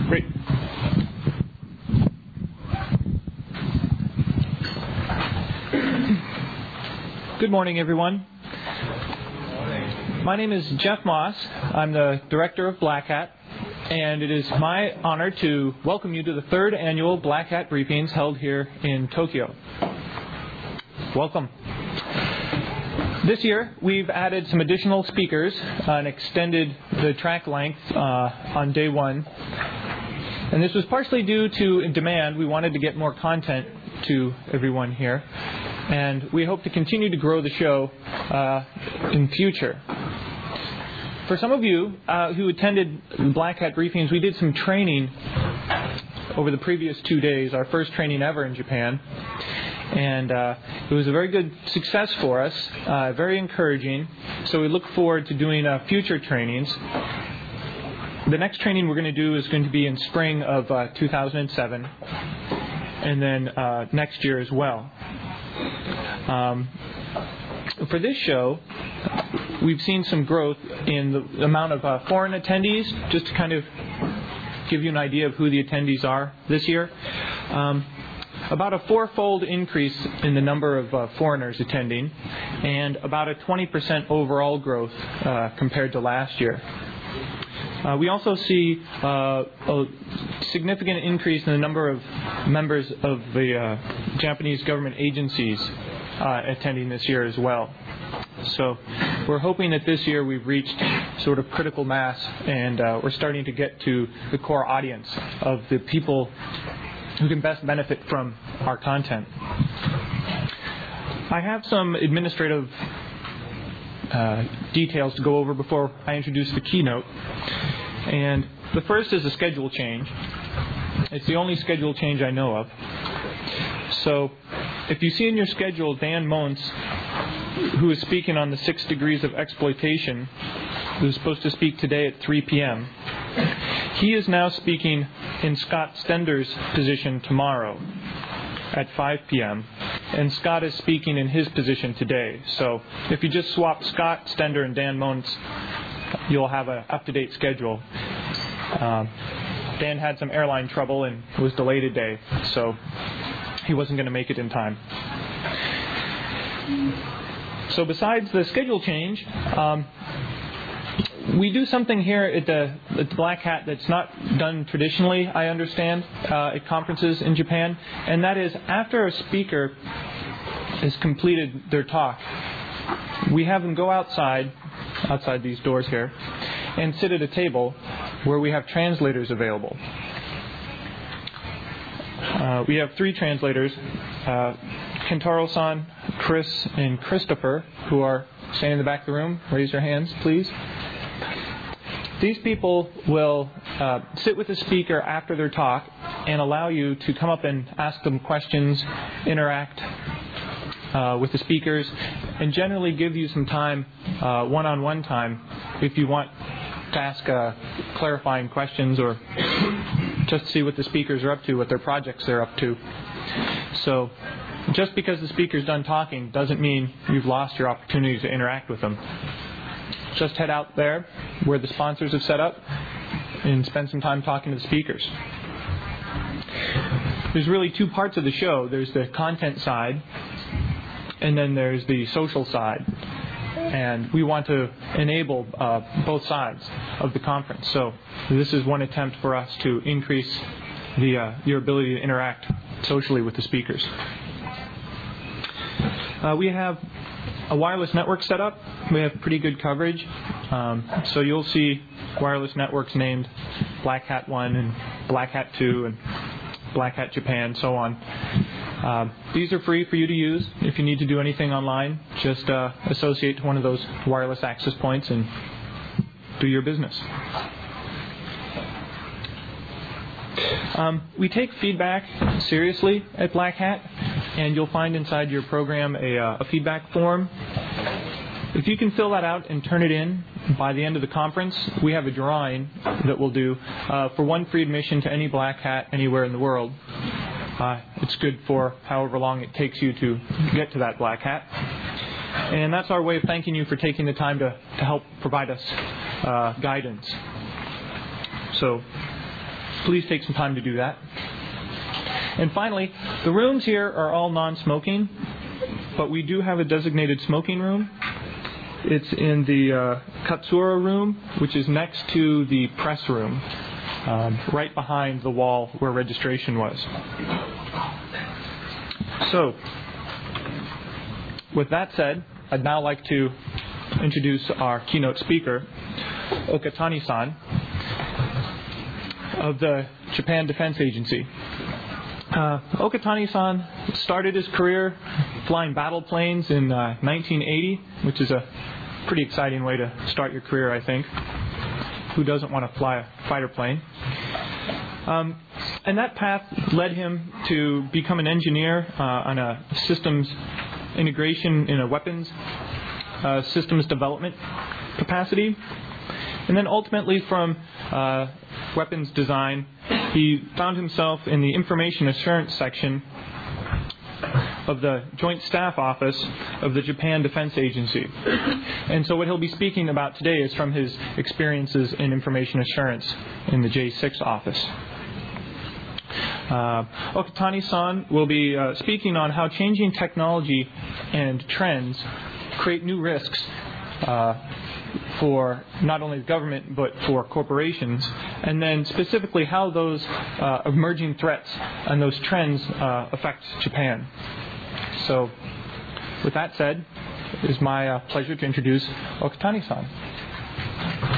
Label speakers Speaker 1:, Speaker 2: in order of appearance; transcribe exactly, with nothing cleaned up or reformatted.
Speaker 1: Great. Good morning, everyone.
Speaker 2: Good morning.
Speaker 1: My name is Jeff Moss. I'm the director of Black Hat, and it is my honor to welcome you to the third annual Black Hat briefings held here in Tokyo. Welcome. This year, we've added some additional speakers uh, and extended the track length uh, on day one. And this was partially due to demand. We wanted to get more content to everyone here. And we hope to continue to grow the show uh, in future. For some of you uh, who attended Black Hat briefings, we did some training over the previous two days, our first training ever in Japan. And uh, it was a very good success for us, uh, very encouraging. So we look forward to doing uh, future trainings. The next training we're going to do is going to be in spring of uh, two thousand seven, and then uh, next year as well. Um, for this show, we've seen some growth in the amount of uh, foreign attendees, just to kind of give you an idea of who the attendees are this year. Um, about a fourfold increase in the number of uh, foreigners attending, and about a twenty percent overall growth uh, compared to last year. Uh, we also see uh, a significant increase in the number of members of the uh, Japanese government agencies uh, attending this year as well. So we're hoping that this year we've reached sort of critical mass, and uh, we're starting to get to the core audience of the people who can best benefit from our content. I have some administrative uh, details to go over before I introduce the keynote. And the first is a schedule change. It's the only schedule change I know of. So if you see in your schedule Dan Montz, who is speaking on the six degrees of exploitation, who's supposed to speak today at three p.m., he is now speaking in Scott Stender's position tomorrow at five p.m., and Scott is speaking in his position today. So if you just swap Scott Stender and Dan Montz, you'll have an up-to-date schedule. Uh, Dan had some airline trouble and was delayed a day, so he wasn't going to make it in time. So besides the schedule change, um, we do something here at the, at the Black Hat that's not done traditionally, I understand, uh, at conferences in Japan, and that is after a speaker has completed their talk, we have them go outside, outside these doors here, and sit at a table where we have translators available. Uh, we have three translators, uh, Kentaro-san, Chris, and Christopher, who are standing in the back of the room. Raise your hands, please. These people will uh, sit with the speaker after their talk and allow you to come up and ask them questions, interact uh, with the speakers, and generally give you some time, uh, one-on-one time, if you want to ask uh, clarifying questions or just see what the speakers are up to, what their projects they're up to. So just because the speaker's done talking doesn't mean you've lost your opportunity to interact with them. Just head out there where the sponsors have set up and spend some time talking to the speakers. There's really two parts of the show. There's the content side, and then there's the social side. And we want to enable uh, both sides of the conference. So this is one attempt for us to increase the uh, your ability to interact socially with the speakers. Uh, we have a wireless network set up. We have pretty good coverage. Um, so you'll see wireless networks named Black Hat one and Black Hat two and Black Hat Japan, so on. Uh, these are free for you to use. If you need to do anything online, just uh, associate to one of those wireless access points and do your business. Um, we take feedback seriously at Black Hat, and you'll find inside your program a, uh, a feedback form. If you can fill that out and turn it in by the end of the conference, we have a drawing that we'll do uh, for one free admission to any Black Hat anywhere in the world. Uh, it's good for however long it takes you to get to that Black Hat. And that's our way of thanking you for taking the time to, to help provide us uh, guidance. So please take some time to do that. And finally, the rooms here are all non-smoking, but we do have a designated smoking room. It's in the uh, Katsura room, which is next to the press room, um, right behind the wall where registration was. So, with that said, I'd now like to introduce our keynote speaker, Okatani-san, of the Japan Defense Agency. Uh, Okatani-san started his career flying battle planes in uh, nineteen eighty, which is a pretty exciting way to start your career, I think. Who doesn't want to fly a fighter plane? Um, and that path led him to become an engineer uh, on a systems integration in a weapons uh, systems development capacity. And then ultimately from uh, weapons design, he found himself in the information assurance section of the Joint Staff Office of the Japan Defense Agency. And so what he'll be speaking about today is from his experiences in information assurance in the J six office. Uh, Okatani-san will be uh, speaking on how changing technology and trends create new risks uh, for not only the government but for corporations, and then specifically how those uh, emerging threats and those trends uh, affect Japan. So, with that said, it is my uh, pleasure to introduce Okatani-san.